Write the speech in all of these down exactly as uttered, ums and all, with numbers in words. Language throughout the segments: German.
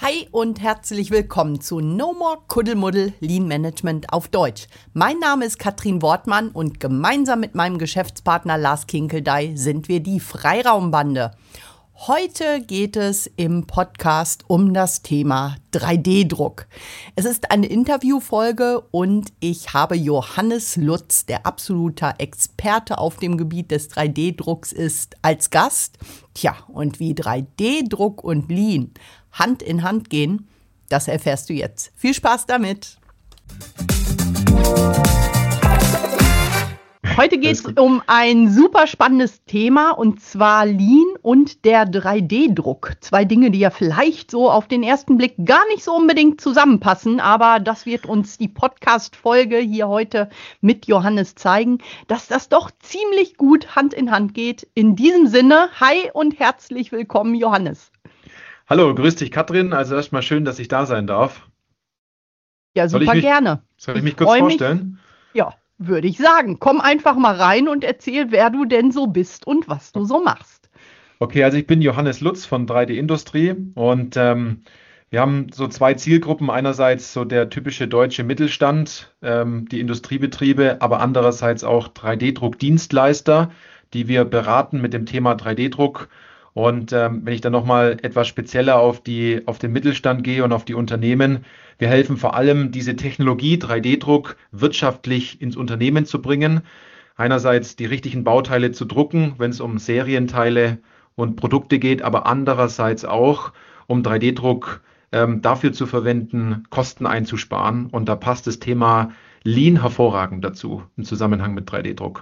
Hi und herzlich willkommen zu No More Kuddelmuddel Lean Management auf Deutsch. Mein Name ist Katrin Wortmann und gemeinsam mit meinem Geschäftspartner Lars Kinkeldey sind wir die Freiraumbande. Heute geht es im Podcast um das Thema drei D Druck. Es ist eine Interviewfolge und ich habe Johannes Lutz, der absoluter Experte auf dem Gebiet des drei D Drucks ist, als Gast. Tja, und wie drei D Druck und Lean Hand in Hand gehen, das erfährst du jetzt. Viel Spaß damit! Heute geht es um ein super spannendes Thema und zwar Lean und der drei D Druck. Zwei Dinge, die ja vielleicht so auf den ersten Blick gar nicht so unbedingt zusammenpassen, aber das wird uns die Podcast-Folge hier heute mit Johannes zeigen, dass das doch ziemlich gut Hand in Hand geht. In diesem Sinne, hi und herzlich willkommen, Johannes. Hallo, grüß dich, Katrin. Also erstmal schön, dass ich da sein darf. Ja, super soll ich mich, gerne. Soll ich mich kurz vorstellen? Mich, ja. Würde ich sagen. Komm einfach mal rein und erzähl, wer du denn so bist und was du so machst. Okay, also ich bin Johannes Lutz von drei D Industrie und ähm, wir haben so zwei Zielgruppen. Einerseits so der typische deutsche Mittelstand, ähm, die Industriebetriebe, aber andererseits auch drei D Druck-Dienstleister, die wir beraten mit dem Thema drei D Druck. Und ähm, wenn ich dann nochmal etwas spezieller auf die, auf den Mittelstand gehe und auf die Unternehmen, wir helfen vor allem, diese Technologie drei D Druck wirtschaftlich ins Unternehmen zu bringen. Einerseits die richtigen Bauteile zu drucken, wenn es um Serienteile und Produkte geht, aber andererseits auch, um drei D Druck ähm, dafür zu verwenden, Kosten einzusparen. Und da passt das Thema Lean hervorragend dazu im Zusammenhang mit drei D Druck.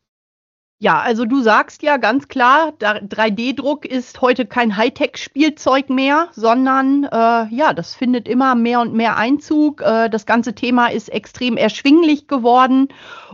Ja, also du sagst ja ganz klar, drei D Druck ist heute kein Hightech-Spielzeug mehr, sondern äh, ja, das findet immer mehr und mehr Einzug. Äh, das ganze Thema ist extrem erschwinglich geworden.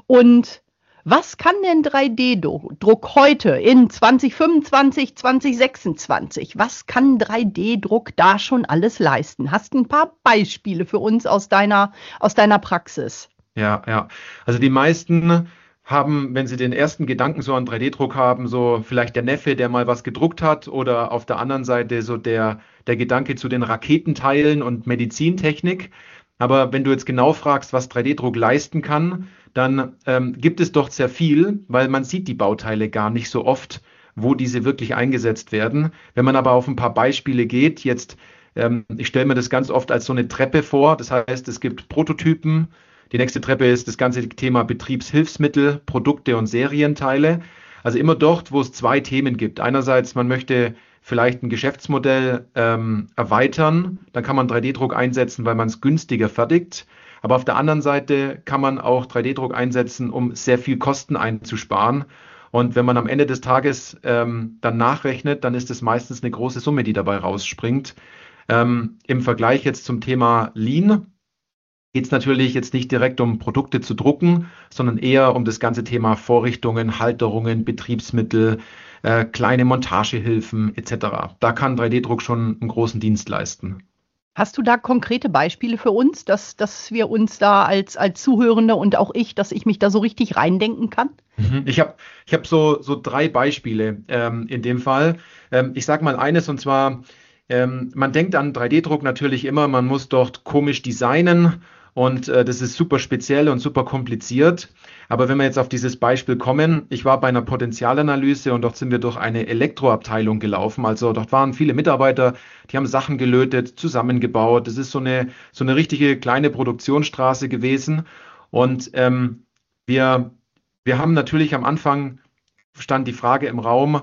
Und was kann denn drei D Druck heute in zwanzig fünfundzwanzig, zwanzig sechsundzwanzig? Was kann drei D Druck da schon alles leisten? Hast du ein paar Beispiele für uns aus deiner, aus deiner Praxis? Ja, ja. Also die meisten haben, wenn sie den ersten Gedanken so an drei D Druck haben, so vielleicht der Neffe, der mal was gedruckt hat, oder auf der anderen Seite so der, der Gedanke zu den Raketenteilen und Medizintechnik. Aber wenn du jetzt genau fragst, was drei D Druck leisten kann, dann ähm, gibt es doch sehr viel, weil man sieht die Bauteile gar nicht so oft, wo diese wirklich eingesetzt werden. Wenn man aber auf ein paar Beispiele geht, jetzt, ähm, ich stelle mir das ganz oft als so eine Treppe vor, das heißt, es gibt Prototypen. Die nächste Treppe ist das ganze Thema Betriebshilfsmittel, Produkte und Serienteile. Also immer dort, wo es zwei Themen gibt. Einerseits, man möchte vielleicht ein Geschäftsmodell ähm, erweitern, dann kann man drei D Druck einsetzen, weil man es günstiger fertigt. Aber auf der anderen Seite kann man auch drei D Druck einsetzen, um sehr viel Kosten einzusparen. Und wenn man am Ende des Tages ähm, dann nachrechnet, dann ist es meistens eine große Summe, die dabei rausspringt. Ähm, im Vergleich jetzt zum Thema Lean geht es natürlich jetzt nicht direkt um Produkte zu drucken, sondern eher um das ganze Thema Vorrichtungen, Halterungen, Betriebsmittel, äh, kleine Montagehilfen et cetera. Da kann drei D Druck schon einen großen Dienst leisten. Hast du da konkrete Beispiele für uns, dass, dass wir uns da als, als Zuhörende und auch ich, dass ich mich da so richtig reindenken kann? Ich habe ich hab so, so drei Beispiele ähm, in dem Fall. Ähm, ich sage mal eines, und zwar, ähm, man denkt an drei D Druck natürlich immer, man muss dort komisch designen. Und äh, das ist super speziell und super kompliziert. Aber wenn wir jetzt auf dieses Beispiel kommen, ich war bei einer Potenzialanalyse und dort sind wir durch eine Elektroabteilung gelaufen. Also dort waren viele Mitarbeiter, die haben Sachen gelötet, zusammengebaut. Das ist so eine, so eine richtige kleine Produktionsstraße gewesen. Und ähm, wir, wir haben natürlich am Anfang, stand die Frage im Raum,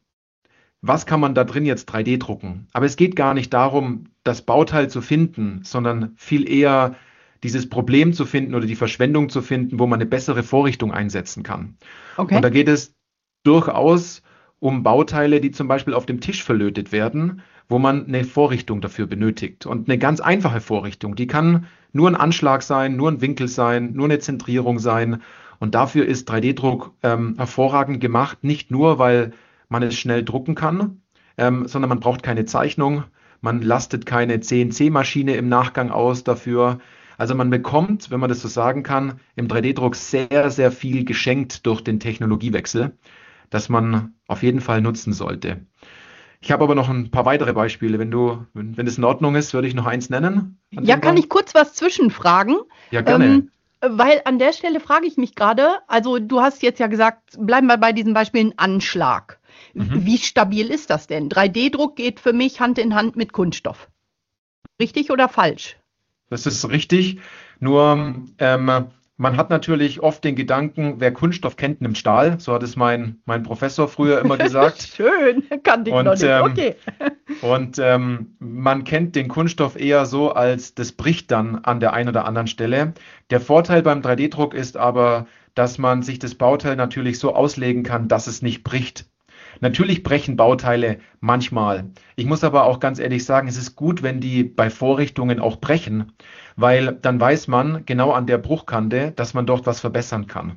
was kann man da drin jetzt drei D drucken? Aber es geht gar nicht darum, das Bauteil zu finden, sondern viel eher dieses Problem zu finden oder die Verschwendung zu finden, wo man eine bessere Vorrichtung einsetzen kann. Okay. Und da geht es durchaus um Bauteile, die zum Beispiel auf dem Tisch verlötet werden, wo man eine Vorrichtung dafür benötigt. Und eine ganz einfache Vorrichtung, die kann nur ein Anschlag sein, nur ein Winkel sein, nur eine Zentrierung sein. Und dafür ist drei D Druck ähm, hervorragend gemacht, nicht nur, weil man es schnell drucken kann, ähm, sondern man braucht keine Zeichnung, man lastet keine C N C-Maschine im Nachgang aus dafür. Also man bekommt, wenn man das so sagen kann, im drei D Druck sehr, sehr viel geschenkt durch den Technologiewechsel, das man auf jeden Fall nutzen sollte. Ich habe aber noch ein paar weitere Beispiele. Wenn du, wenn, wenn es in Ordnung ist, würde ich noch eins nennen an Ja, dem kann Punkt. ich kurz was zwischenfragen? Ja, gerne. Ähm, weil an der Stelle frage ich mich gerade, also du hast jetzt ja gesagt, bleiben wir bei diesen Beispielen Anschlag. Mhm. Wie stabil ist das denn? drei D-Druck geht für mich Hand in Hand mit Kunststoff. Richtig oder falsch? Das ist richtig. Nur ähm, man hat natürlich oft den Gedanken, wer Kunststoff kennt, nimmt Stahl. So hat es mein, mein Professor früher immer gesagt. Schön, kannte ich noch Und, nicht. ähm, Okay. und ähm, man kennt den Kunststoff eher so, als das bricht dann an der einen oder anderen Stelle. Der Vorteil beim drei D-Druck ist aber, dass man sich das Bauteil natürlich so auslegen kann, dass es nicht bricht. Natürlich brechen Bauteile manchmal. Ich muss aber auch ganz ehrlich sagen, es ist gut, wenn die bei Vorrichtungen auch brechen, weil dann weiß man genau an der Bruchkante, dass man dort was verbessern kann.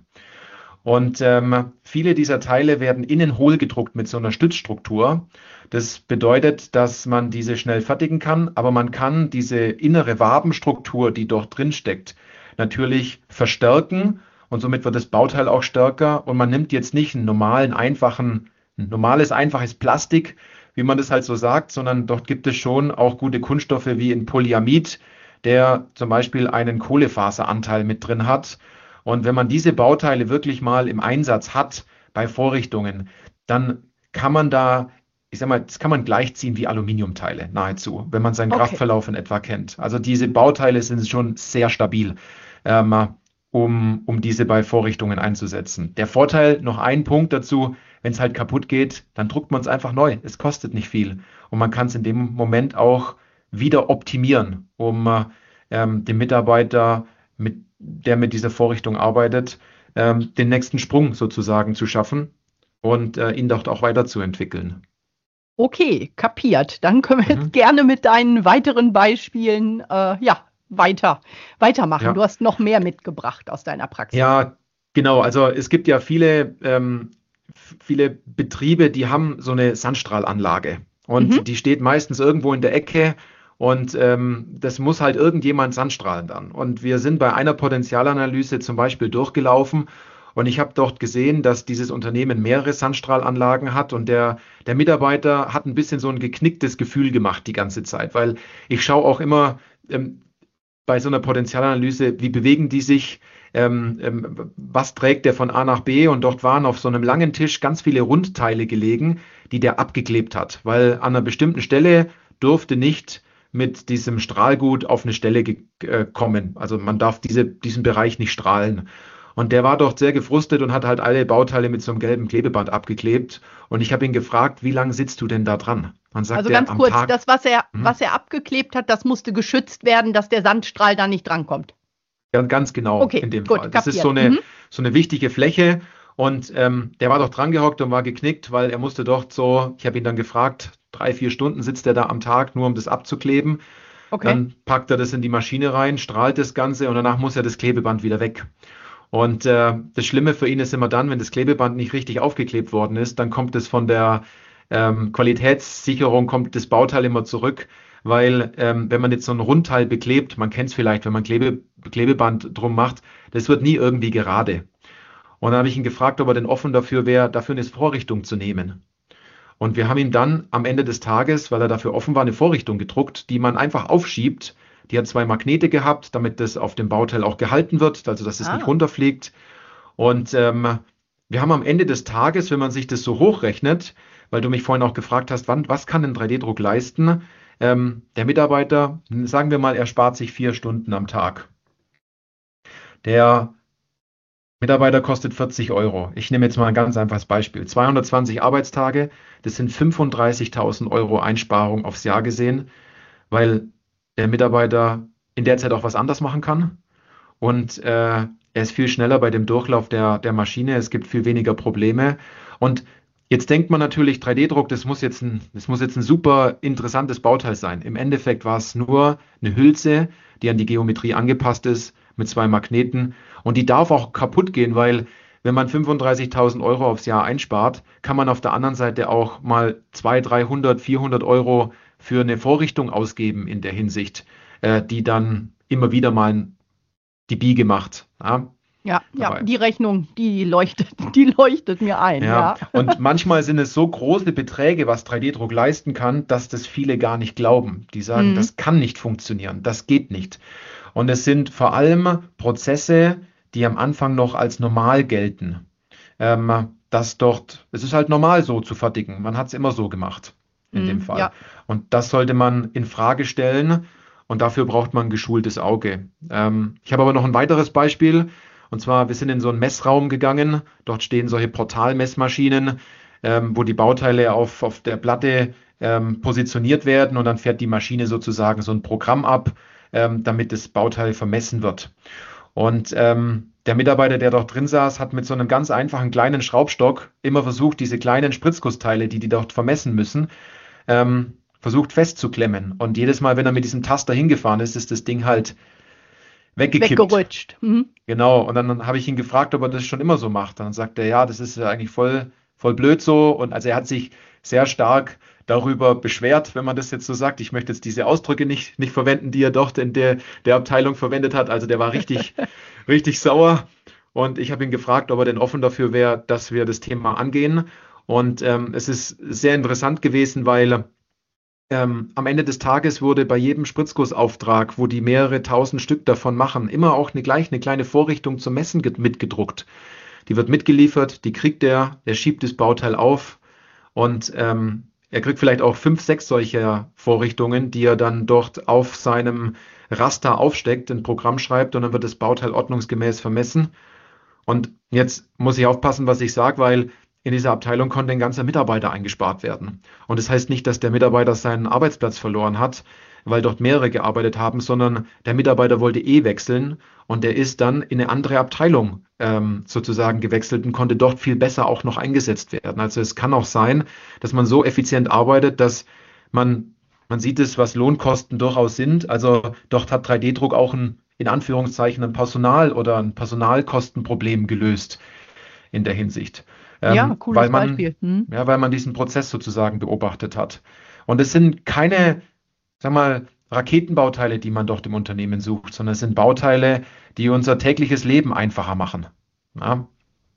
Und ähm, viele dieser Teile werden innen hohl gedruckt mit so einer Stützstruktur. Das bedeutet, dass man diese schnell fertigen kann, aber man kann diese innere Wabenstruktur, die dort drin steckt, natürlich verstärken und somit wird das Bauteil auch stärker und man nimmt jetzt nicht einen normalen, einfachen, ein normales, einfaches Plastik, wie man das halt so sagt, sondern dort gibt es schon auch gute Kunststoffe wie in Polyamid, der zum Beispiel einen Kohlefaseranteil mit drin hat. Und wenn man diese Bauteile wirklich mal im Einsatz hat bei Vorrichtungen, dann kann man da, ich sag mal, das kann man gleichziehen wie Aluminiumteile nahezu, wenn man seinen Okay. Kraftverlauf in etwa kennt. Also diese Bauteile sind schon sehr stabil, ähm, um, um diese bei Vorrichtungen einzusetzen. Der Vorteil, noch ein Punkt dazu, wenn es halt kaputt geht, dann druckt man es einfach neu. Es kostet nicht viel und man kann es in dem Moment auch wieder optimieren, um äh, ähm, dem Mitarbeiter mit der mit dieser Vorrichtung arbeitet, ähm, den nächsten Sprung sozusagen zu schaffen und äh, ihn dort auch weiterzuentwickeln. Okay, kapiert. Dann können wir jetzt Mhm. gerne mit deinen weiteren Beispielen äh, ja, weiter, weitermachen. Du Ja. hast noch mehr mitgebracht aus deiner Praxis. Ja, genau. Also es gibt ja viele, ähm, f- viele Betriebe, die haben so eine Sandstrahlanlage Mhm. und die steht meistens irgendwo in der Ecke und ähm, das muss halt irgendjemand sandstrahlen dann. Und wir sind bei einer Potenzialanalyse zum Beispiel durchgelaufen und ich habe dort gesehen, dass dieses Unternehmen mehrere Sandstrahlanlagen hat und der, der Mitarbeiter hat ein bisschen so ein geknicktes Gefühl gemacht die ganze Zeit, weil ich schaue auch immer, ähm, bei so einer Potenzialanalyse, wie bewegen die sich, ähm, ähm, was trägt der von A nach B? Und dort waren auf so einem langen Tisch ganz viele Rundteile gelegen, die der abgeklebt hat, weil an einer bestimmten Stelle durfte nicht mit diesem Strahlgut auf eine Stelle ge- äh, kommen. Also man darf diese, diesen Bereich nicht strahlen. Und der war dort sehr gefrustet und hat halt alle Bauteile mit so einem gelben Klebeband abgeklebt. Und ich habe ihn gefragt, wie lange sitzt du denn da dran? Dann sagt Also er ganz am kurz, Tag, das, was er, hm, was er abgeklebt hat, das musste geschützt werden, dass der Sandstrahl da nicht drankommt. ja, ganz genau Okay, in dem gut, Fall. Das ist so kapiert. eine, Mhm. so eine wichtige Fläche und ähm, der war doch dran gehockt und war geknickt, weil er musste dort so, ich habe ihn dann gefragt, drei, vier Stunden sitzt er da am Tag, nur um das abzukleben. Okay. Dann packt er das in die Maschine rein, strahlt das Ganze und danach muss er das Klebeband wieder weg. Und äh, das Schlimme für ihn ist immer dann, wenn das Klebeband nicht richtig aufgeklebt worden ist, dann kommt es von der ähm, Qualitätssicherung, kommt das Bauteil immer zurück, weil ähm, wenn man jetzt so ein Rundteil beklebt, man kennt es vielleicht, wenn man Klebe, Klebeband drum macht, das wird nie irgendwie gerade. Und dann habe ich ihn gefragt, ob er denn offen dafür wäre, dafür eine Vorrichtung zu nehmen. Und wir haben ihm dann am Ende des Tages, weil er dafür offen war, eine Vorrichtung gedruckt, die man einfach aufschiebt. Die hat zwei Magnete gehabt, damit das auf dem Bauteil auch gehalten wird, also dass es nicht Ah, runterfliegt. Und ähm, wir haben am Ende des Tages, wenn man sich das so hochrechnet, weil du mich vorhin auch gefragt hast, wann, was kann ein drei D-Druck leisten? Ähm, der Mitarbeiter, sagen wir mal, er spart sich vier Stunden am Tag. Der Mitarbeiter kostet vierzig Euro. Ich nehme jetzt mal ein ganz einfaches Beispiel. zweihundertzwanzig Arbeitstage, das sind fünfunddreißigtausend Euro Einsparung aufs Jahr gesehen, weil der Mitarbeiter in der Zeit auch was anders machen kann. Und äh, er ist viel schneller bei dem Durchlauf der, der Maschine. Es gibt viel weniger Probleme. Und jetzt denkt man natürlich, drei D-Druck, das muss jetzt ein, das muss jetzt ein super interessantes Bauteil sein. Im Endeffekt war es nur eine Hülse, die an die Geometrie angepasst ist, mit zwei Magneten. Und die darf auch kaputt gehen, weil wenn man fünfunddreißigtausend Euro aufs Jahr einspart, kann man auf der anderen Seite auch mal zweihundert, dreihundert, vierhundert Euro für eine Vorrichtung ausgeben in der Hinsicht, äh, die dann immer wieder mal die Biege macht. Ja? Ja, ja, dabei. die Rechnung, die leuchtet, die leuchtet mir ein, Ja, ja. und manchmal sind es so große Beträge, was drei D-Druck leisten kann, dass das viele gar nicht glauben. Die sagen, Mhm. das kann nicht funktionieren, das geht nicht. Und es sind vor allem Prozesse, die am Anfang noch als normal gelten. Ähm, dass dort, es ist halt normal so zu fertigen. Man hat es immer so gemacht, in dem Mhm. Fall. Ja. Und das sollte man in Frage stellen und dafür braucht man ein geschultes Auge. Ähm, ich habe aber noch ein weiteres Beispiel. Und zwar, wir sind in so einen Messraum gegangen. Dort stehen solche Portalmessmaschinen, ähm, wo die Bauteile auf, auf der Platte ähm, positioniert werden und dann fährt die Maschine sozusagen so ein Programm ab, ähm, damit das Bauteil vermessen wird. Und ähm, der Mitarbeiter, der dort drin saß, hat mit so einem ganz einfachen kleinen Schraubstock immer versucht, diese kleinen Spritzgussteile, die die dort vermessen müssen, ähm, versucht festzuklemmen. Und jedes Mal, wenn er mit diesem Taster hingefahren ist, ist das Ding halt weggekippt. Weggerutscht. Mhm. Genau. Und dann habe ich ihn gefragt, ob er das schon immer so macht. Dann sagt er, ja, das ist ja eigentlich voll, voll blöd so. Und also er hat sich sehr stark darüber beschwert, wenn man das jetzt so sagt. Ich möchte jetzt diese Ausdrücke nicht, nicht verwenden, die er dort in der, der Abteilung verwendet hat. Also der war richtig, richtig sauer. Und ich habe ihn gefragt, ob er denn offen dafür wäre, dass wir das Thema angehen. Und ähm, es ist sehr interessant gewesen, weil ähm, am Ende des Tages wurde bei jedem Spritzgussauftrag, wo die mehrere tausend Stück davon machen, immer auch eine gleich eine kleine Vorrichtung zum Messen get- mitgedruckt. Die wird mitgeliefert, die kriegt er, er schiebt das Bauteil auf und ähm, er kriegt vielleicht auch fünf, sechs solcher Vorrichtungen, die er dann dort auf seinem Raster aufsteckt, ein Programm schreibt und dann wird das Bauteil ordnungsgemäß vermessen. Und jetzt muss ich aufpassen, was ich sage, weil in dieser Abteilung konnte ein ganzer Mitarbeiter eingespart werden. Und das heißt nicht, dass der Mitarbeiter seinen Arbeitsplatz verloren hat, weil dort mehrere gearbeitet haben, sondern der Mitarbeiter wollte eh wechseln und der ist dann in eine andere Abteilung ähm, sozusagen gewechselt und konnte dort viel besser auch noch eingesetzt werden. Also es kann auch sein, dass man so effizient arbeitet, dass man, man sieht es, was Lohnkosten durchaus sind. Also dort hat drei D-Druck auch ein, in Anführungszeichen, ein Personal- oder ein Personalkostenproblem gelöst in der Hinsicht, Ja, ähm, weil cooles man, Beispiel. Mhm. ja, weil man diesen Prozess sozusagen beobachtet hat. Und es sind keine, sag mal, Raketenbauteile, die man dort im Unternehmen sucht, sondern es sind Bauteile, die unser tägliches Leben einfacher machen. Ja,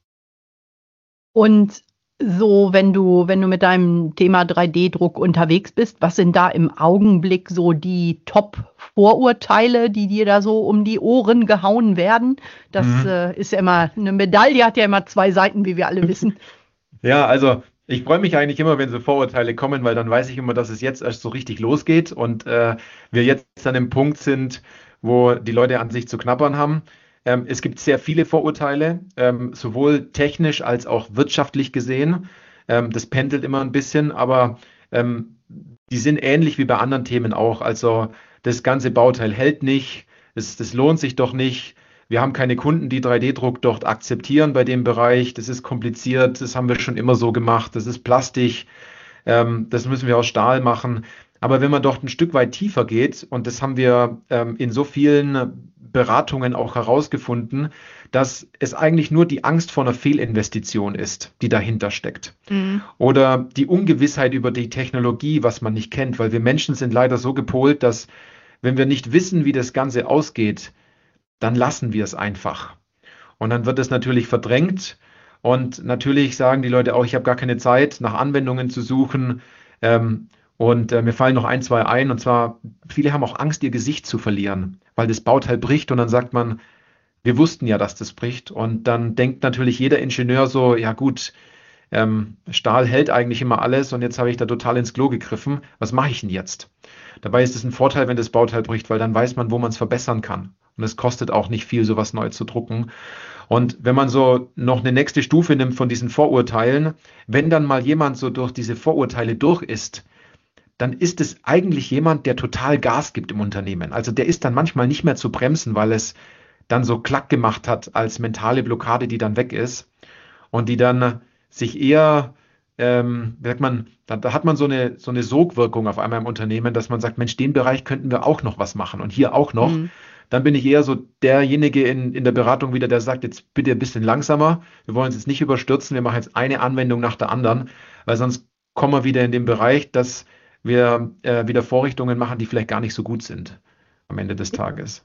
Und so, wenn du, wenn du mit deinem Thema drei D-Druck unterwegs bist, was sind da im Augenblick so die Top-Vorurteile, die dir da so um die Ohren gehauen werden? Das mhm. äh, ist ja immer, eine Medaille hat ja immer zwei Seiten, wie wir alle wissen. Ja, also ich freue mich eigentlich immer, wenn so Vorurteile kommen, weil dann weiß ich immer, dass es jetzt erst so richtig losgeht und äh, wir jetzt an dem Punkt sind, wo die Leute an sich zu knabbern haben. Ähm, es gibt sehr viele Vorurteile, ähm, sowohl technisch als auch wirtschaftlich gesehen. Ähm, das pendelt immer ein bisschen, aber ähm, die sind ähnlich wie bei anderen Themen auch. Also das ganze Bauteil hält nicht, das, das lohnt sich doch nicht. Wir haben keine Kunden, die drei D-Druck dort akzeptieren bei dem Bereich. Das ist kompliziert, das haben wir schon immer so gemacht. Das ist Plastik, ähm, das müssen wir aus Stahl machen. Aber wenn man dort ein Stück weit tiefer geht, und das haben wir ähm, in so vielen Beratungen auch herausgefunden, dass es eigentlich nur die Angst vor einer Fehlinvestition ist, die dahinter steckt. Mhm. Oder die Ungewissheit über die Technologie, was man nicht kennt, weil wir Menschen sind leider so gepolt, dass wenn wir nicht wissen, wie das Ganze ausgeht, dann lassen wir es einfach. Und dann wird es natürlich verdrängt. Und natürlich sagen die Leute auch, ich habe gar keine Zeit, nach Anwendungen zu suchen. Ähm, und äh, mir fallen noch ein, zwei ein. Und zwar, viele haben auch Angst, ihr Gesicht zu verlieren, weil das Bauteil bricht. Und dann sagt man, wir wussten ja, dass das bricht. Und dann denkt natürlich jeder Ingenieur so, ja gut, ähm, Stahl hält eigentlich immer alles und jetzt habe ich da total ins Klo gegriffen. Was mache ich denn jetzt? Dabei ist es ein Vorteil, wenn das Bauteil bricht, weil dann weiß man, wo man es verbessern kann. Und es kostet auch nicht viel, sowas neu zu drucken. Und wenn man so noch eine nächste Stufe nimmt von diesen Vorurteilen, wenn dann mal jemand so durch diese Vorurteile durch ist, dann ist es eigentlich jemand, der total Gas gibt im Unternehmen. Also der ist dann manchmal nicht mehr zu bremsen, weil es dann so klack gemacht hat als mentale Blockade, die dann weg ist und die dann sich eher, ähm, wie sagt man, da, da hat man so eine, so eine Sogwirkung auf einmal im Unternehmen, dass man sagt, Mensch, den Bereich könnten wir auch noch was machen und hier auch noch. Mhm. Dann bin ich eher so derjenige in, in der Beratung wieder, der sagt, jetzt bitte ein bisschen langsamer. Wir wollen uns jetzt nicht überstürzen. Wir machen jetzt eine Anwendung nach der anderen, weil sonst kommen wir wieder in den Bereich, dass wir äh, wieder Vorrichtungen machen, die vielleicht gar nicht so gut sind am Ende des Tages.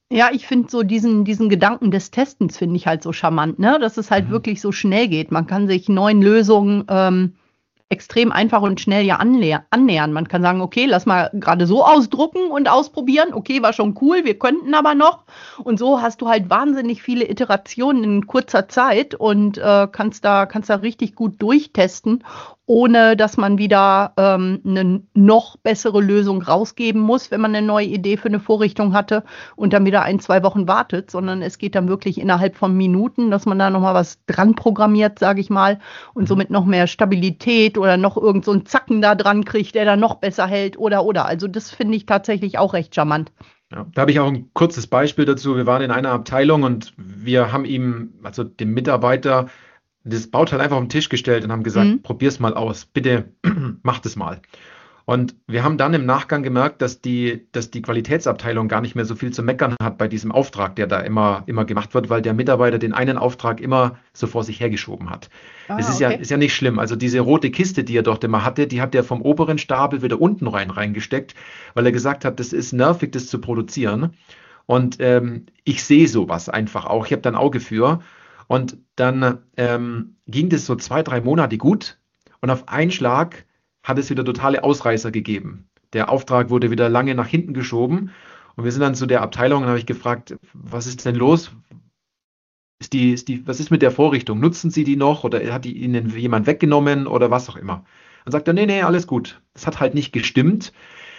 Ja, ich finde so diesen, diesen Gedanken des Testens finde ich halt so charmant, ne? Dass es halt Mhm. wirklich so schnell geht. Man kann sich neuen Lösungen ähm, extrem einfach und schnell ja annäher- annähern. Man kann sagen, okay, lass mal gerade so ausdrucken und ausprobieren. Okay, war schon cool, wir könnten aber noch. Und so hast du halt wahnsinnig viele Iterationen in kurzer Zeit und äh, kannst da, kannst da richtig gut durchtesten, ohne dass man wieder ähm, eine noch bessere Lösung rausgeben muss, wenn man eine neue Idee für eine Vorrichtung hatte und dann wieder ein, zwei Wochen wartet, sondern es geht dann wirklich innerhalb von Minuten, dass man da nochmal was dran programmiert, sage ich mal, und Mhm. somit noch mehr Stabilität oder noch irgend so einen Zacken da dran kriegt, der dann noch besser hält oder oder. Also das finde ich tatsächlich auch recht charmant. Ja, da habe ich auch ein kurzes Beispiel dazu. Wir waren in einer Abteilung und wir haben ihm, also dem Mitarbeiter, das Bauteil einfach auf den Tisch gestellt und haben Mhm. gesagt, probier's mal aus. Bitte macht es mal. Und wir haben dann im Nachgang gemerkt, dass die, dass die Qualitätsabteilung gar nicht mehr so viel zu meckern hat bei diesem Auftrag, der da immer, immer gemacht wird, weil der Mitarbeiter den einen Auftrag immer so vor sich hergeschoben hat. Es Ah, ist ja, okay. ist ja nicht schlimm. Also diese rote Kiste, die er dort immer hatte, die hat er vom oberen Stapel wieder unten rein reingesteckt, weil er gesagt hat, das ist nervig, das zu produzieren. Und ähm, ich sehe sowas einfach auch. Ich habe da ein Auge für. Und dann ähm, ging das so zwei, drei Monate gut. Und auf einen Schlag hat es wieder totale Ausreißer gegeben. Der Auftrag wurde wieder lange nach hinten geschoben. Und wir sind dann zu der Abteilung und habe ich gefragt, was ist denn los? Ist die, ist die, was ist mit der Vorrichtung? Nutzen Sie die noch oder hat die Ihnen jemand weggenommen oder was auch immer? Dann sagt er, nee, nee, alles gut. Das hat halt nicht gestimmt.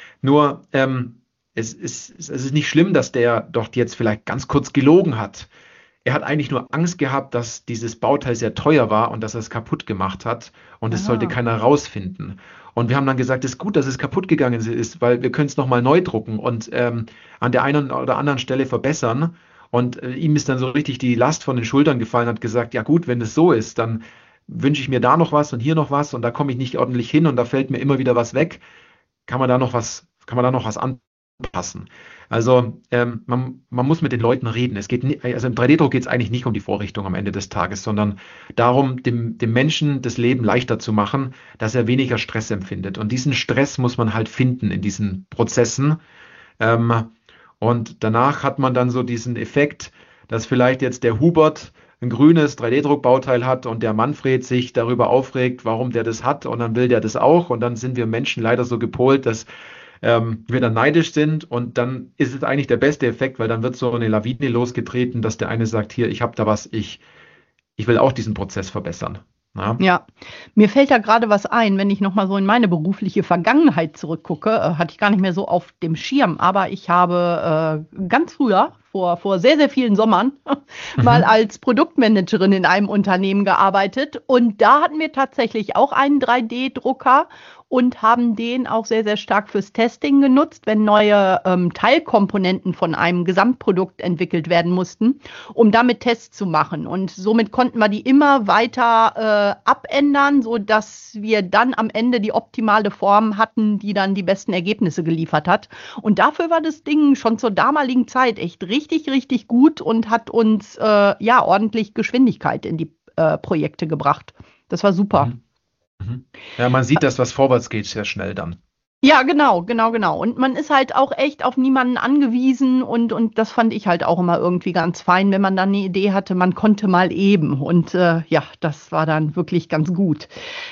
Nur ähm, es ist, es ist nicht schlimm, dass der dort jetzt vielleicht ganz kurz gelogen hat. Er hat eigentlich nur Angst gehabt, dass dieses Bauteil sehr teuer war und dass er es kaputt gemacht hat und es sollte Ah. keiner rausfinden. Und wir haben dann gesagt, es ist gut, dass es kaputt gegangen ist, weil wir können es nochmal neu drucken und ähm, an der einen oder anderen Stelle verbessern. Und äh, ihm ist dann so richtig die Last von den Schultern gefallen, hat gesagt, ja gut, wenn es so ist, dann wünsche ich mir da noch was und hier noch was und da komme ich nicht ordentlich hin und da fällt mir immer wieder was weg. Kann man da noch was, kann man da noch was anpassen? Also ähm, man, man muss mit den Leuten reden. Es geht nie, also im drei D-Druck geht es eigentlich nicht um die Vorrichtung am Ende des Tages, sondern darum, dem, dem Menschen das Leben leichter zu machen, dass er weniger Stress empfindet. Und diesen Stress muss man halt finden in diesen Prozessen. Ähm, und danach hat man dann so diesen Effekt, dass vielleicht jetzt der Hubert ein grünes drei D-Druckbauteil hat und der Manfred sich darüber aufregt, warum der das hat und dann will der das auch und dann sind wir Menschen leider so gepolt, dass ähm, wir dann neidisch sind und dann ist es eigentlich der beste Effekt, weil dann wird so eine Lawine losgetreten, dass der eine sagt, hier, ich habe da was, ich, ich will auch diesen Prozess verbessern. Ja? Ja, mir fällt da gerade was ein, wenn ich noch mal so in meine berufliche Vergangenheit zurückgucke, äh, hatte ich gar nicht mehr so auf dem Schirm, aber ich habe äh, ganz früher, vor, vor sehr, sehr vielen Sommern, mal Mhm. als Produktmanagerin in einem Unternehmen gearbeitet und da hatten wir tatsächlich auch einen drei D-Drucker und haben den auch sehr, sehr stark fürs Testing genutzt, wenn neue ähm, Teilkomponenten von einem Gesamtprodukt entwickelt werden mussten, um damit Tests zu machen. Und somit konnten wir die immer weiter äh, abändern, sodass wir dann am Ende die optimale Form hatten, die dann die besten Ergebnisse geliefert hat. Und dafür war das Ding schon zur damaligen Zeit echt richtig, richtig gut und hat uns äh, ja ordentlich Geschwindigkeit in die äh, Projekte gebracht. Das war super. Mhm. Mhm. Ja, man sieht, dass was vorwärts geht, sehr schnell dann. Ja, genau, genau, genau. Und man ist halt auch echt auf niemanden angewiesen und, und das fand ich halt auch immer irgendwie ganz fein, wenn man dann eine Idee hatte, man konnte mal eben. Und äh, ja, das war dann wirklich ganz gut.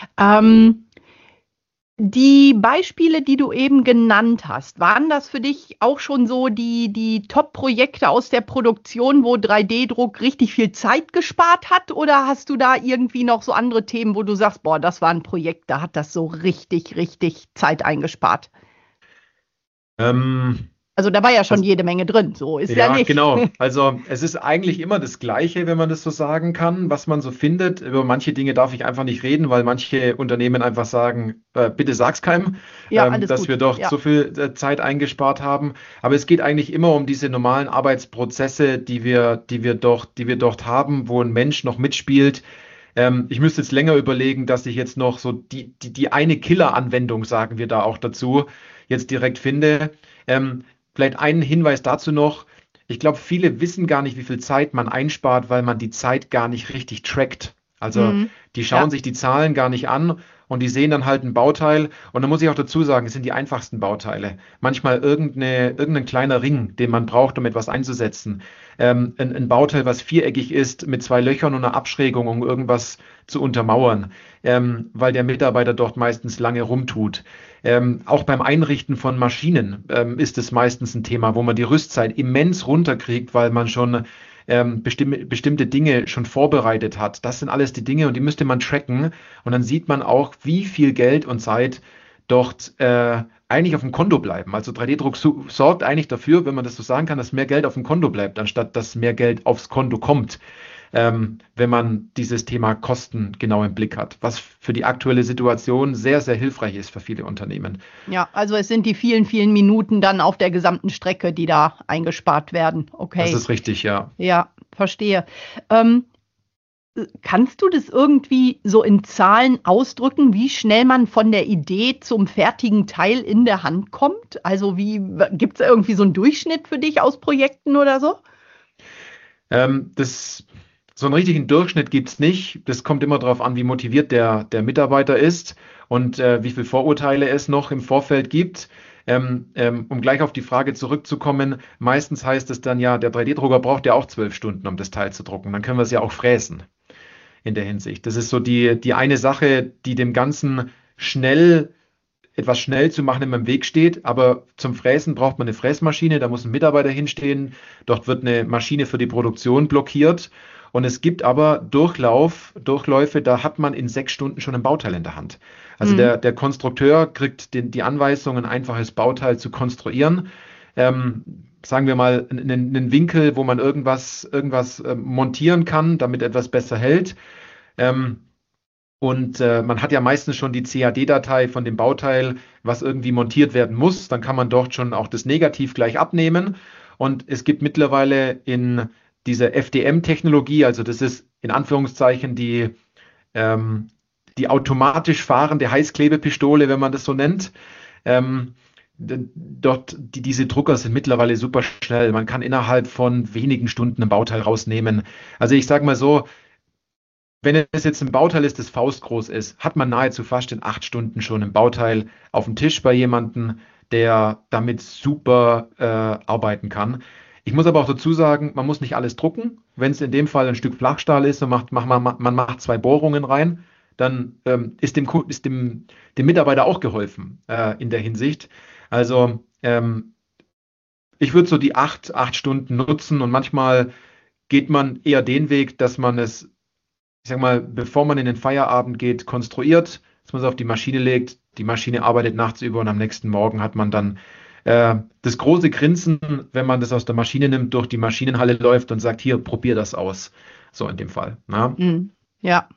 Ähm, Die Beispiele, die du eben genannt hast, waren das für dich auch schon so die, die Top-Projekte aus der Produktion, wo drei D-Druck richtig viel Zeit gespart hat? Oder hast du da irgendwie noch so andere Themen, wo du sagst, boah, das war ein Projekt, da hat das so richtig, richtig Zeit eingespart? Ähm, Also da war ja schon also jede Menge drin, so ist ja Ja, nicht. genau. Also es ist eigentlich immer das Gleiche, wenn man das so sagen kann, was man so findet. Über manche Dinge darf ich einfach nicht reden, weil manche Unternehmen einfach sagen, äh, bitte sag's keinem, Ja, ähm, alles dass wir gut. dort Ja. so viel äh, Zeit eingespart haben. Aber es geht eigentlich immer um diese normalen Arbeitsprozesse, die wir, die wir dort, die wir dort haben, wo ein Mensch noch mitspielt. Ähm, ich müsste jetzt länger überlegen, dass ich jetzt noch so die, die, die eine Killer-Anwendung, sagen wir da auch dazu, jetzt direkt finde. Ähm, Vielleicht einen Hinweis dazu noch. Ich glaube, viele wissen gar nicht, wie viel Zeit man einspart, weil man die Zeit gar nicht richtig trackt. Also Mhm. die schauen Ja. sich die Zahlen gar nicht an und die sehen dann halt ein Bauteil und dann muss ich auch dazu sagen, es sind die einfachsten Bauteile. Manchmal irgendeine, irgendein kleiner Ring, den man braucht, um etwas einzusetzen. Ähm, ein, ein Bauteil, was viereckig ist, mit zwei Löchern und einer Abschrägung, um irgendwas zu untermauern, ähm, weil der Mitarbeiter dort meistens lange rumtut. Ähm, auch beim Einrichten von Maschinen ähm, ist es meistens ein Thema, wo man die Rüstzeit immens runterkriegt, weil man schon ähm, bestimm bestimmte Dinge schon vorbereitet hat. Das sind alles die Dinge und die müsste man tracken und dann sieht man auch, wie viel Geld und Zeit dort äh, eigentlich auf dem Konto bleiben. Also drei D-Druck so, sorgt eigentlich dafür, wenn man das so sagen kann, dass mehr Geld auf dem Konto bleibt, anstatt dass mehr Geld aufs Konto kommt, ähm, wenn man dieses Thema Kosten genau im Blick hat, was für die aktuelle Situation sehr, sehr hilfreich ist für viele Unternehmen. Ja, also es sind die vielen, vielen Minuten dann auf der gesamten Strecke, die da eingespart werden. Okay. Das ist richtig, ja. Ja, verstehe. Ähm, kannst du das irgendwie so in Zahlen ausdrücken, wie schnell man von der Idee zum fertigen Teil in der Hand kommt? Also wie gibt es irgendwie so einen Durchschnitt für dich aus Projekten oder so? Ähm, das, so einen richtigen Durchschnitt gibt es nicht. Das kommt immer darauf an, wie motiviert der, der Mitarbeiter ist und äh, wie viele Vorurteile es noch im Vorfeld gibt. Ähm, ähm, um gleich auf die Frage zurückzukommen, meistens heißt es dann ja, der drei D-Drucker braucht ja auch zwölf Stunden, um das Teil zu drucken. Dann können wir es ja auch fräsen in der Hinsicht. Das ist so die, die eine Sache, die dem Ganzen schnell, etwas schnell zu machen im Weg steht. Aber zum Fräsen braucht man eine Fräsmaschine, da muss ein Mitarbeiter hinstehen. Dort wird eine Maschine für die Produktion blockiert. Und es gibt aber Durchlauf, Durchläufe, da hat man in sechs Stunden schon ein Bauteil in der Hand. Also Mhm. der, der Konstrukteur kriegt den, die Anweisung, ein einfaches Bauteil zu konstruieren. Ähm, sagen wir mal, einen, einen Winkel, wo man irgendwas, irgendwas äh, montieren kann, damit etwas besser hält. Ähm, und äh, man hat ja meistens schon die C A D-Datei von dem Bauteil, was irgendwie montiert werden muss. Dann kann man dort schon auch das Negativ gleich abnehmen. Und es gibt mittlerweile in dieser F D M-Technologie, also das ist in Anführungszeichen die, ähm, die automatisch fahrende Heißklebepistole, wenn man das so nennt. Ähm, d- dort, die, diese Drucker sind mittlerweile super schnell. Man kann innerhalb von wenigen Stunden ein Bauteil rausnehmen. Also ich sage mal so, wenn es jetzt ein Bauteil ist, das faustgroß ist, hat man nahezu fast in acht Stunden schon ein Bauteil auf dem Tisch bei jemandem, der damit super äh, arbeiten kann. Ich muss aber auch dazu sagen, man muss nicht alles drucken. Wenn es in dem Fall ein Stück Flachstahl ist und macht, macht man, man macht zwei Bohrungen rein, dann ähm, ist, dem, Ku- ist dem, dem Mitarbeiter auch geholfen äh, in der Hinsicht. Also ähm, ich würde so die acht, acht Stunden nutzen und manchmal geht man eher den Weg, dass man es, ich sag mal, bevor man in den Feierabend geht, konstruiert, dass man es auf die Maschine legt. Die Maschine arbeitet nachts über und am nächsten Morgen hat man dann äh, das große Grinsen, wenn man das aus der Maschine nimmt, durch die Maschinenhalle läuft und sagt, hier, probier das aus. So in dem Fall. Na? Mhm. Ja.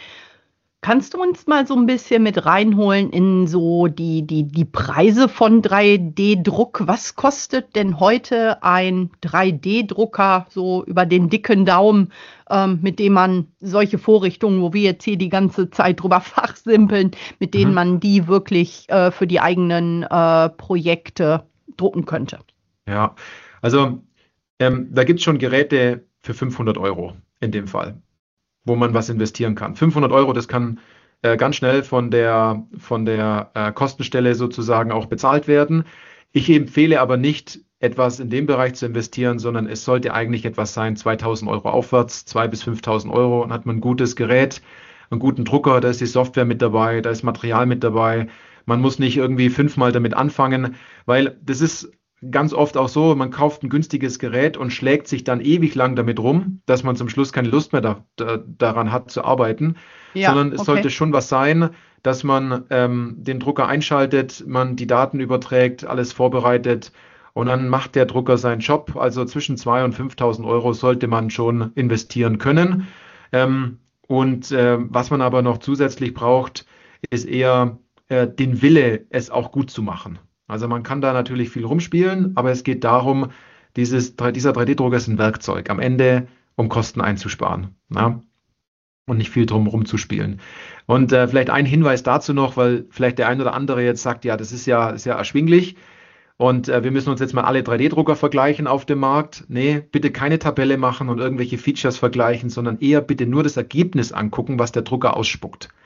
Kannst du uns mal so ein bisschen mit reinholen in so die, die, die Preise von drei D-Druck? Was kostet denn heute ein drei D-Drucker so über den dicken Daumen, ähm, mit dem man solche Vorrichtungen, wo wir jetzt hier die ganze Zeit drüber fachsimpeln, mit denen Mhm. man die wirklich äh, für die eigenen äh, Projekte drucken könnte? Ja, also ähm, da gibt es schon Geräte für fünfhundert Euro in dem Fall, wo man was investieren kann. fünfhundert Euro, das kann äh, ganz schnell von der, von der äh, Kostenstelle sozusagen auch bezahlt werden. Ich empfehle aber nicht, etwas in dem Bereich zu investieren, sondern es sollte eigentlich etwas sein, zweitausend Euro aufwärts, zweitausend bis fünftausend Euro, dann hat man ein gutes Gerät, einen guten Drucker, da ist die Software mit dabei, da ist Material mit dabei. Man muss nicht irgendwie fünfmal damit anfangen, weil das ist ganz oft auch so, man kauft ein günstiges Gerät und schlägt sich dann ewig lang damit rum, dass man zum Schluss keine Lust mehr da, da, daran hat zu arbeiten, Ja, sondern es okay. sollte schon was sein, dass man ähm, den Drucker einschaltet, man die Daten überträgt, alles vorbereitet und dann macht der Drucker seinen Job. Also zwischen zweitausend und fünftausend Euro sollte man schon investieren können. Ähm, und äh, was man aber noch zusätzlich braucht, ist eher äh, den Wille, es auch gut zu machen. Also man kann da natürlich viel rumspielen, aber es geht darum, dieses, dieser drei D-Drucker ist ein Werkzeug am Ende, um Kosten einzusparen. Na? Und nicht viel drum rumzuspielen. Und äh, vielleicht ein Hinweis dazu noch, weil vielleicht der ein oder andere jetzt sagt, ja, das ist ja, ist ja erschwinglich und äh, wir müssen uns jetzt mal alle drei D-Drucker vergleichen auf dem Markt. Nee, bitte keine Tabelle machen und irgendwelche Features vergleichen, sondern eher bitte nur das Ergebnis angucken, was der Drucker ausspuckt.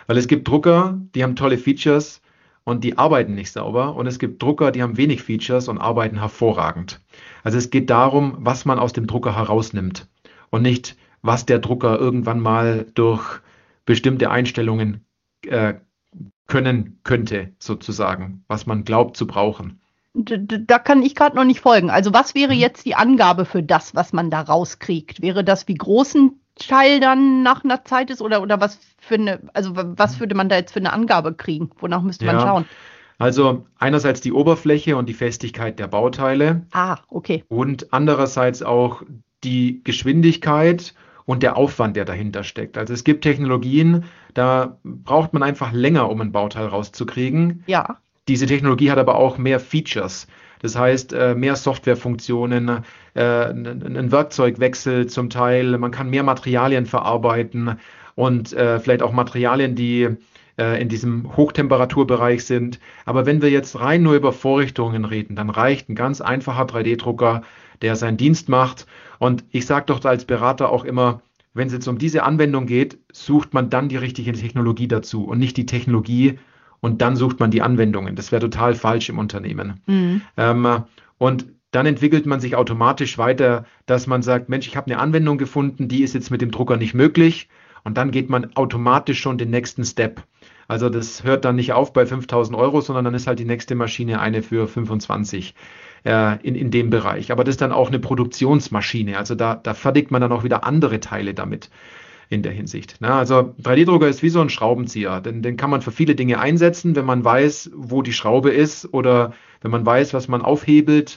Weil es gibt Drucker, die haben tolle Features und die arbeiten nicht sauber. Und es gibt Drucker, die haben wenig Features und arbeiten hervorragend. Also es geht darum, was man aus dem Drucker herausnimmt und nicht, was der Drucker irgendwann mal durch bestimmte Einstellungen äh, können könnte, sozusagen, was man glaubt zu brauchen. D- d- Da kann ich gerade noch nicht folgen. Also was wäre Mhm. jetzt die Angabe für das, was man da rauskriegt? Wäre das, wie groß ein Teil dann nach einer Zeit ist oder, oder was für eine, also wa- was würde man da jetzt für eine Angabe kriegen? Wonach müsste man Ja, schauen? also einerseits die Oberfläche und die Festigkeit der Bauteile Ah, okay. und andererseits auch die Geschwindigkeit und der Aufwand, der dahinter steckt. Also es gibt Technologien, da braucht man einfach länger, um ein Bauteil rauszukriegen. Ja. Diese Technologie hat aber auch mehr Features. Das heißt, äh, mehr Softwarefunktionen, äh, ein ein Werkzeugwechsel zum Teil, man kann mehr Materialien verarbeiten und äh, vielleicht auch Materialien, die äh, in diesem Hochtemperaturbereich sind. Aber wenn wir jetzt rein nur über Vorrichtungen reden, dann reicht ein ganz einfacher drei D-Drucker, der seinen Dienst macht. Und ich sage doch als Berater auch immer, wenn es jetzt um diese Anwendung geht, sucht man dann die richtige Technologie dazu und nicht die Technologie und dann sucht man die Anwendungen. Das wäre total falsch im Unternehmen. Mhm. Ähm, und dann entwickelt man sich automatisch weiter, dass man sagt, Mensch, ich habe eine Anwendung gefunden, die ist jetzt mit dem Drucker nicht möglich. Und dann geht man automatisch schon den nächsten Step. Also das hört dann nicht auf bei fünftausend Euro, sondern dann ist halt die nächste Maschine eine für fünfundzwanzig äh, in, in dem Bereich. Aber das ist dann auch eine Produktionsmaschine. Also da, da fertigt man dann auch wieder andere Teile damit in der Hinsicht. Na, also drei D-Drucker ist wie so ein Schraubenzieher. Den, den kann man für viele Dinge einsetzen, wenn man weiß, wo die Schraube ist oder wenn man weiß, was man aufhebelt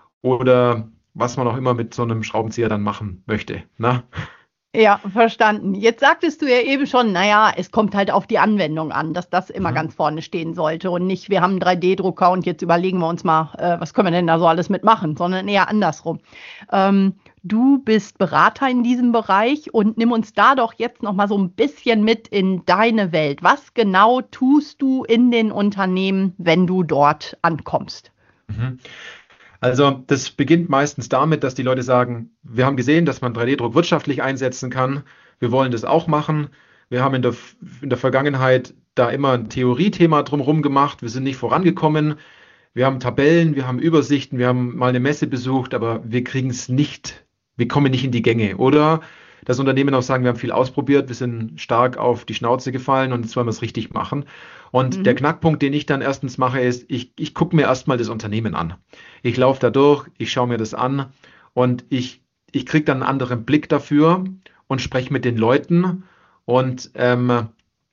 oder was man auch immer mit so einem Schraubenzieher dann machen möchte. Na? Ja, verstanden. Jetzt sagtest du ja eben schon, naja, es kommt halt auf die Anwendung an, dass das immer Mhm. ganz vorne stehen sollte und nicht, wir haben einen drei D-Drucker und jetzt überlegen wir uns mal, äh, was können wir denn da so alles mitmachen, sondern eher andersrum. Ähm, du bist Berater in diesem Bereich und nimm uns da doch jetzt noch mal so ein bisschen mit in deine Welt. Was genau tust du in den Unternehmen, wenn du dort ankommst? Mhm. Also das beginnt meistens damit, dass die Leute sagen, wir haben gesehen, dass man drei D-Druck wirtschaftlich einsetzen kann. Wir wollen das auch machen. Wir haben in der, in der Vergangenheit da immer ein Theoriethema drumherum gemacht. Wir sind nicht vorangekommen. Wir haben Tabellen, wir haben Übersichten, wir haben mal eine Messe besucht, aber wir kriegen es nicht, wir kommen nicht in die Gänge. Oder das Unternehmen auch sagen, wir haben viel ausprobiert, wir sind stark auf die Schnauze gefallen und jetzt wollen wir es richtig machen. Und der Mhm. Knackpunkt, den ich dann erstens mache, ist, ich, ich gucke mir erstmal das Unternehmen an. Ich laufe da durch, ich schaue mir das an und ich, ich kriege dann einen anderen Blick dafür und spreche mit den Leuten. Und ähm,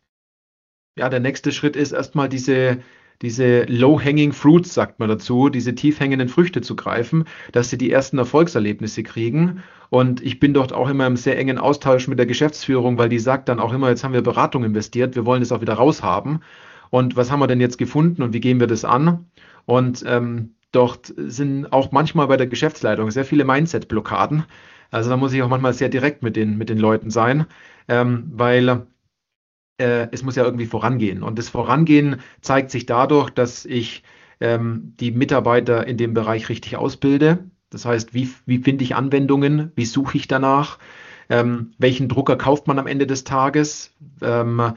ja, der nächste Schritt ist erstmal diese, diese Low-Hanging Fruits, sagt man dazu, diese tief hängenden Früchte zu greifen, dass sie die ersten Erfolgserlebnisse kriegen. Und ich bin dort auch immer im sehr engen Austausch mit der Geschäftsführung, weil die sagt dann auch immer, jetzt haben wir Beratung investiert, wir wollen das auch wieder raushaben. Und was haben wir denn jetzt gefunden und wie gehen wir das an? Und ähm, dort sind auch manchmal bei der Geschäftsleitung sehr viele Mindset-Blockaden. Also da muss ich auch manchmal sehr direkt mit den, mit den Leuten sein, ähm, weil äh, es muss ja irgendwie vorangehen. Und das Vorangehen zeigt sich dadurch, dass ich ähm, die Mitarbeiter in dem Bereich richtig ausbilde. Das heißt, wie, wie finde ich Anwendungen? Wie suche ich danach? Ähm, welchen Drucker kauft man am Ende des Tages? Ähm,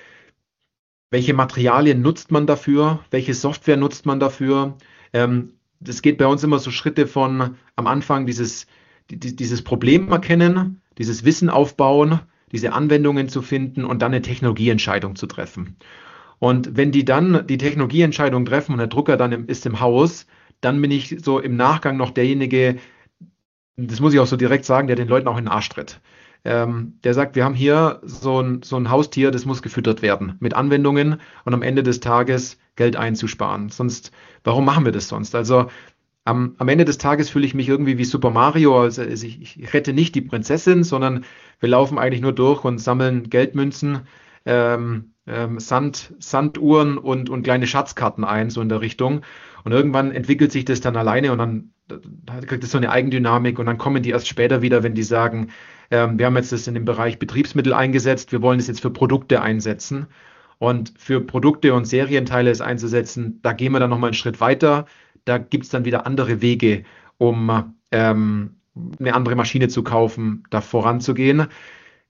welche Materialien nutzt man dafür? Welche Software nutzt man dafür? Ähm, das geht bei uns immer so Schritte von am Anfang dieses, die, dieses Problem erkennen, dieses Wissen aufbauen, diese Anwendungen zu finden und dann eine Technologieentscheidung zu treffen. Und wenn die dann die Technologieentscheidung treffen und der Drucker dann im, ist im Haus, dann bin ich so im Nachgang noch derjenige, das muss ich auch so direkt sagen, der den Leuten auch in den Arsch tritt. Ähm, der sagt, wir haben hier so ein, so ein Haustier, das muss gefüttert werden mit Anwendungen und am Ende des Tages Geld einzusparen. Sonst, warum machen wir das sonst? Also am, am Ende des Tages fühle ich mich irgendwie wie Super Mario. Also ich, ich rette nicht die Prinzessin, sondern wir laufen eigentlich nur durch und sammeln Geldmünzen, ähm, ähm, Sand, Sanduhren und, und kleine Schatzkarten ein, so in der Richtung. Und irgendwann entwickelt sich das dann alleine und dann, dann kriegt es so eine Eigendynamik und dann kommen die erst später wieder, wenn die sagen, ähm, wir haben jetzt das in dem Bereich Betriebsmittel eingesetzt, wir wollen es jetzt für Produkte einsetzen. Und für Produkte und Serienteile es einzusetzen, da gehen wir dann nochmal einen Schritt weiter. Da gibt es dann wieder andere Wege, um ähm, eine andere Maschine zu kaufen, da voranzugehen.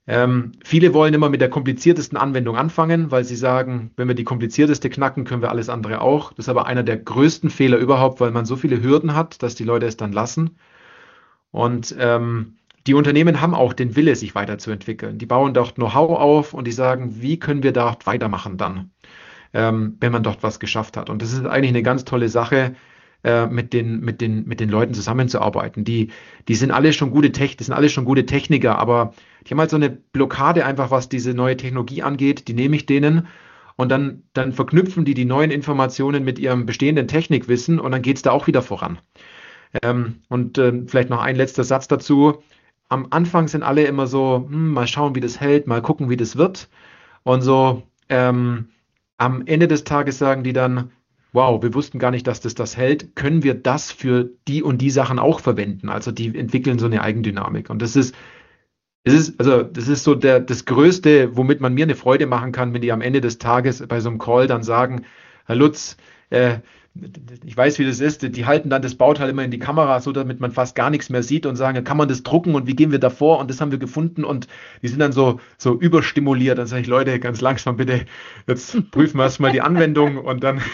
Ähm, viele wollen immer mit der kompliziertesten Anwendung anfangen, weil sie sagen, wenn wir die komplizierteste knacken, können wir alles andere auch. Das ist aber einer der größten Fehler überhaupt, weil man so viele Hürden hat, dass die Leute es dann lassen. Und ähm, die Unternehmen haben auch den Wille, sich weiterzuentwickeln. Die bauen dort Know-how auf und die sagen, wie können wir dort weitermachen dann, ähm, wenn man dort was geschafft hat. Und das ist eigentlich eine ganz tolle Sache, äh, mit den, mit den, mit den Leuten zusammenzuarbeiten. Die, die sind alle schon gute Tech, das sind alle schon gute Techniker, aber die haben halt so eine Blockade einfach, was diese neue Technologie angeht, die nehme ich denen. Und dann, dann verknüpfen die die neuen Informationen mit ihrem bestehenden Technikwissen und dann geht es da auch wieder voran. Ähm, und äh, vielleicht noch ein letzter Satz dazu. Am Anfang sind alle immer so, hm, mal schauen, wie das hält, mal gucken, wie das wird. Und so ähm, am Ende des Tages sagen die dann, wow, wir wussten gar nicht, dass das das hält. Können wir das für die und die Sachen auch verwenden? Also die entwickeln so eine Eigendynamik. Und das ist, das ist, also das ist so der, das Größte, womit man mir eine Freude machen kann, wenn die am Ende des Tages bei so einem Call dann sagen, Herr Lutz, äh, ich weiß, wie das ist, die halten dann das Bauteil immer in die Kamera, so damit man fast gar nichts mehr sieht und sagen, kann man das drucken und wie gehen wir da vor? Und das haben wir gefunden und die sind dann so, so überstimuliert. Dann sage ich, Leute, ganz langsam bitte, jetzt prüfen wir erstmal die Anwendung und dann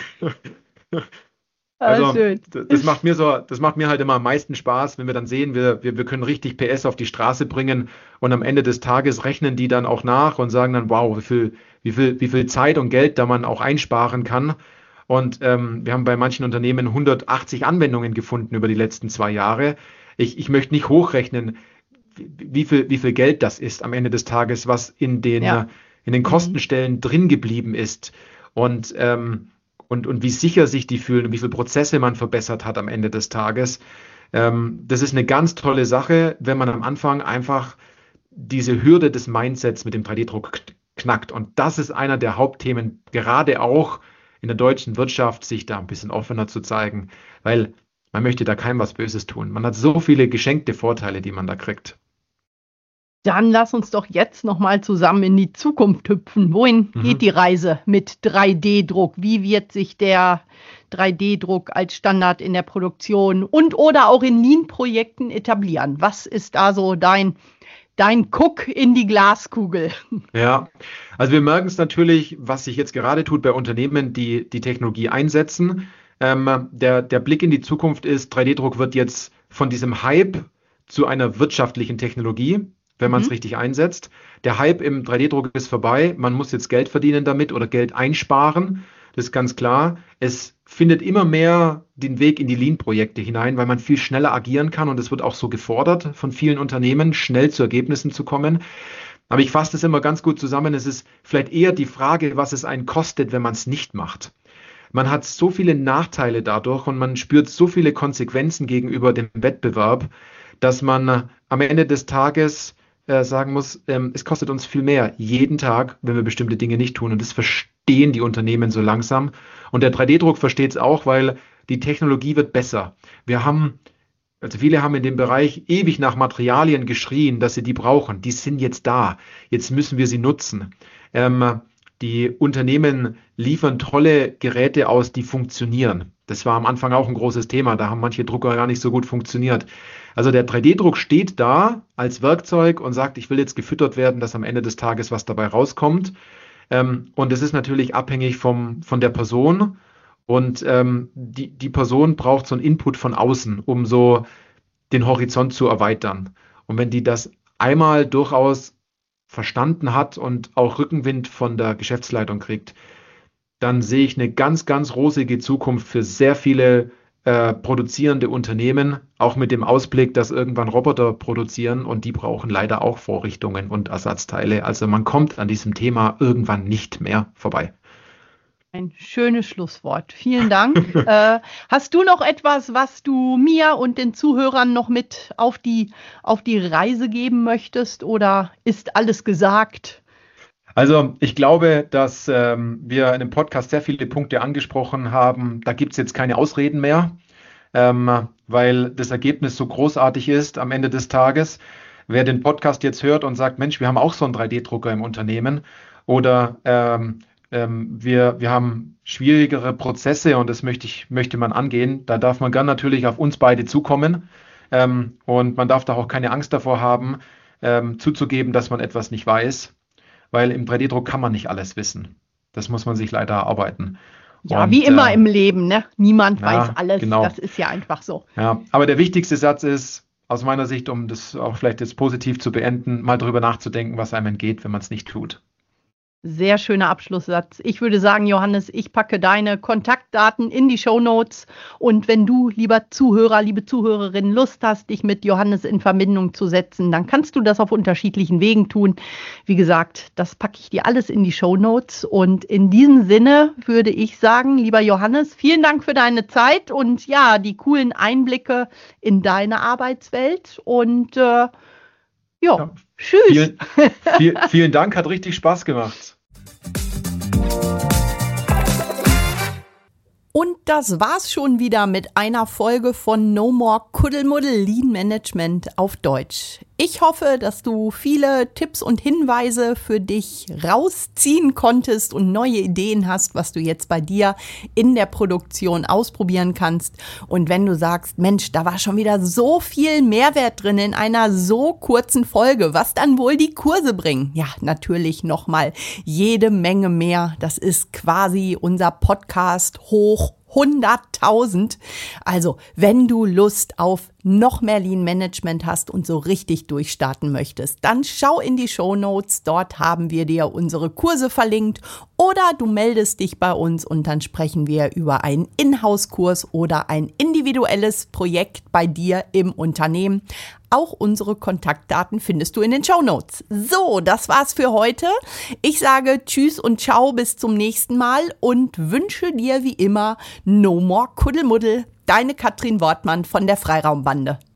Ah, also schön. d- das macht mir so, das macht mir halt immer am meisten Spaß, wenn wir dann sehen, wir, wir, wir können richtig P S auf die Straße bringen und am Ende des Tages rechnen die dann auch nach und sagen dann, wow, wie viel, wie viel, wie viel Zeit und Geld da man auch einsparen kann. Und ähm, wir haben bei manchen Unternehmen hundertachtzig Anwendungen gefunden über die letzten zwei Jahre. Ich, ich möchte nicht hochrechnen, wie, wie viel, wie viel Geld das ist am Ende des Tages, was in den, Ja. äh, in den Mhm. Kostenstellen drin geblieben ist. Und ähm, und, und wie sicher sich die fühlen und wie viele Prozesse man verbessert hat am Ende des Tages. Ähm, das ist eine ganz tolle Sache, wenn man am Anfang einfach diese Hürde des Mindsets mit dem drei D-Druck knackt. Und das ist einer der Hauptthemen, gerade auch in der deutschen Wirtschaft, sich da ein bisschen offener zu zeigen, weil man möchte da keinem was Böses tun. Man hat so viele geschenkte Vorteile, die man da kriegt. Dann lass uns doch jetzt noch mal zusammen in die Zukunft hüpfen. Wohin geht Mhm. die Reise mit drei D-Druck? Wie wird sich der drei D-Druck als Standard in der Produktion und oder auch in Lean-Projekten etablieren? Was ist da so dein, dein Guck in die Glaskugel? Ja, also wir merken es natürlich, was sich jetzt gerade tut bei Unternehmen, die die Technologie einsetzen. Ähm, der, der Blick in die Zukunft ist, drei D-Druck wird jetzt von diesem Hype zu einer wirtschaftlichen Technologie, wenn man es Mhm. richtig einsetzt. Der Hype im drei D-Druck ist vorbei. Man muss jetzt Geld verdienen damit oder Geld einsparen. Das ist ganz klar. Es findet immer mehr den Weg in die Lean-Projekte hinein, weil man viel schneller agieren kann und es wird auch so gefordert von vielen Unternehmen, schnell zu Ergebnissen zu kommen. Aber ich fasse das immer ganz gut zusammen. Es ist vielleicht eher die Frage, was es einen kostet, wenn man es nicht macht. Man hat so viele Nachteile dadurch und man spürt so viele Konsequenzen gegenüber dem Wettbewerb, dass man äh, am Ende des Tages äh, sagen muss, ähm, es kostet uns viel mehr jeden Tag, wenn wir bestimmte Dinge nicht tun. Und das verstehen die Unternehmen so langsam. Und der drei D-Druck versteht es auch, weil die Technologie wird besser. Wir haben also viele haben in dem Bereich ewig nach Materialien geschrien, dass sie die brauchen. Die sind jetzt da. Jetzt müssen wir sie nutzen. Ähm, die Unternehmen liefern tolle Geräte aus, die funktionieren. Das war am Anfang auch ein großes Thema. Da haben manche Drucker gar nicht so gut funktioniert. Also der drei D-Druck steht da als Werkzeug und sagt, ich will jetzt gefüttert werden, dass am Ende des Tages was dabei rauskommt. Ähm, und es ist natürlich abhängig vom, von der Person. Und ähm, die, die Person braucht so einen Input von außen, um so den Horizont zu erweitern. Und wenn die das einmal durchaus verstanden hat und auch Rückenwind von der Geschäftsleitung kriegt, dann sehe ich eine ganz, ganz rosige Zukunft für sehr viele äh, produzierende Unternehmen, auch mit dem Ausblick, dass irgendwann Roboter produzieren und die brauchen leider auch Vorrichtungen und Ersatzteile. Also man kommt an diesem Thema irgendwann nicht mehr vorbei. Ein schönes Schlusswort. Vielen Dank. Äh, hast du noch etwas, was du mir und den Zuhörern noch mit auf die, auf die Reise geben möchtest oder ist alles gesagt? Also ich glaube, dass ähm, wir in dem Podcast sehr viele Punkte angesprochen haben. Da gibt es jetzt keine Ausreden mehr, ähm, weil das Ergebnis so großartig ist am Ende des Tages. Wer den Podcast jetzt hört und sagt, Mensch, wir haben auch so einen drei D-Drucker im Unternehmen oder ähm, ähm, wir, wir haben schwierigere Prozesse und das möchte ich, möchte man angehen, da darf man gern natürlich auf uns beide zukommen ähm, und man darf da auch keine Angst davor haben. ähm, zuzugeben, dass man etwas nicht weiß, weil im drei D Druck kann man nicht alles wissen. Das muss man sich leider erarbeiten. Ja, Und, wie immer äh, im Leben, ne? Niemand ja, weiß alles, genau. das ist ja einfach so. Ja, aber der wichtigste Satz ist, aus meiner Sicht, um das auch vielleicht jetzt positiv zu beenden, mal drüber nachzudenken, was einem entgeht, wenn man es nicht tut. Sehr schöner Abschlusssatz. Ich würde sagen, Johannes, ich packe deine Kontaktdaten in die Shownotes. Und wenn du, lieber Zuhörer, liebe Zuhörerin, Lust hast, dich mit Johannes in Verbindung zu setzen, dann kannst du das auf unterschiedlichen Wegen tun. Wie gesagt, das packe ich dir alles in die Shownotes. Und in diesem Sinne würde ich sagen, lieber Johannes, vielen Dank für deine Zeit und ja, die coolen Einblicke in deine Arbeitswelt. Und äh, ja, Ja. tschüss. Vielen, viel, vielen Dank, hat richtig Spaß gemacht. Und das war's schon wieder mit einer Folge von No More Kuddelmuddel Lean Management auf Deutsch. Ich hoffe, dass du viele Tipps und Hinweise für dich rausziehen konntest und neue Ideen hast, was du jetzt bei dir in der Produktion ausprobieren kannst. Und wenn du sagst, Mensch, da war schon wieder so viel Mehrwert drin in einer so kurzen Folge, was dann wohl die Kurse bringen? Ja, natürlich nochmal jede Menge mehr. Das ist quasi unser Podcast hoch hunderttausend. Also, wenn du Lust auf noch mehr Lean Management hast und so richtig durchstarten möchtest, dann schau in die Shownotes. Dort haben wir dir unsere Kurse verlinkt oder du meldest dich bei uns und dann sprechen wir über einen Inhouse-Kurs oder ein individuelles Projekt bei dir im Unternehmen. Auch unsere Kontaktdaten findest du in den Shownotes. So, das war's für heute. Ich sage Tschüss und Ciao, bis zum nächsten Mal und wünsche dir wie immer No More Kuddelmuddel. Deine Katrin Wortmann von der Freiraumbande.